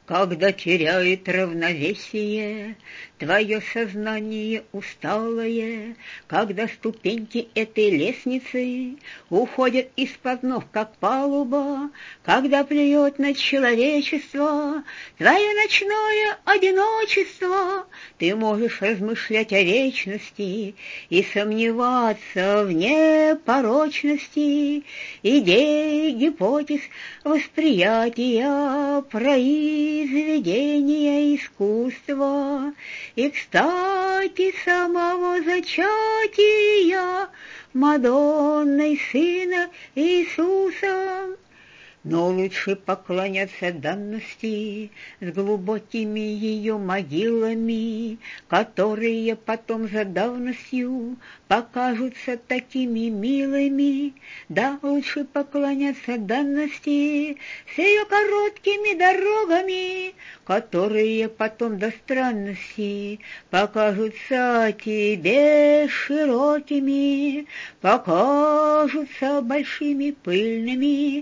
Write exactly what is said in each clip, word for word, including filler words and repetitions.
Когда теряет равновесие твое сознание усталое, когда ступеньки этой лестницы уходят из-под ног, как палуба, когда плюет на человечество твое ночное одиночество, ты можешь размышлять о вечности и сомневаться в непорочности идей, гипотез, восприятия, произведения искусства и, кстати, самого зачатия Мадонной Сына Иисуса. Но лучше поклоняться данности с глубокими ее могилами, которые потом за давностью покажутся такими милыми. Да, лучше поклоняться данности с ее короткими дорогами, которые потом до странности покажутся тебе широкими, покажутся большими пыльными,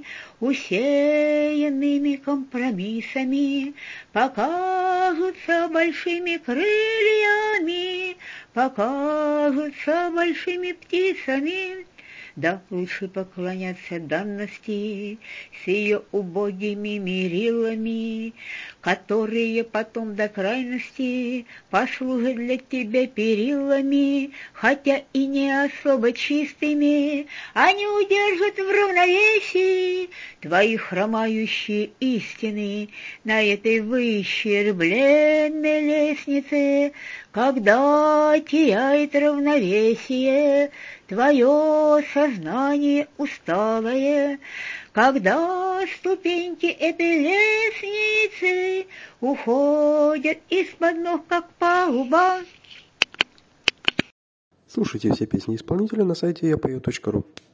усеянными компромиссами, покажутся большими крыльями, покажутся большими птицами. Да, лучше поклоняться данности с ее убогими мерилами, которые потом до крайности послужат для тебя перилами, хотя и не особо чистыми, они удержат в равновесии твои хромающие истины на этой выщербленной лестнице, когда теряет равновесие твое сознание усталое, когда ступеньки этой лестницы уходят из-под ног, как палуба. Слушайте все песни исполнителя на сайте я пою точка ру.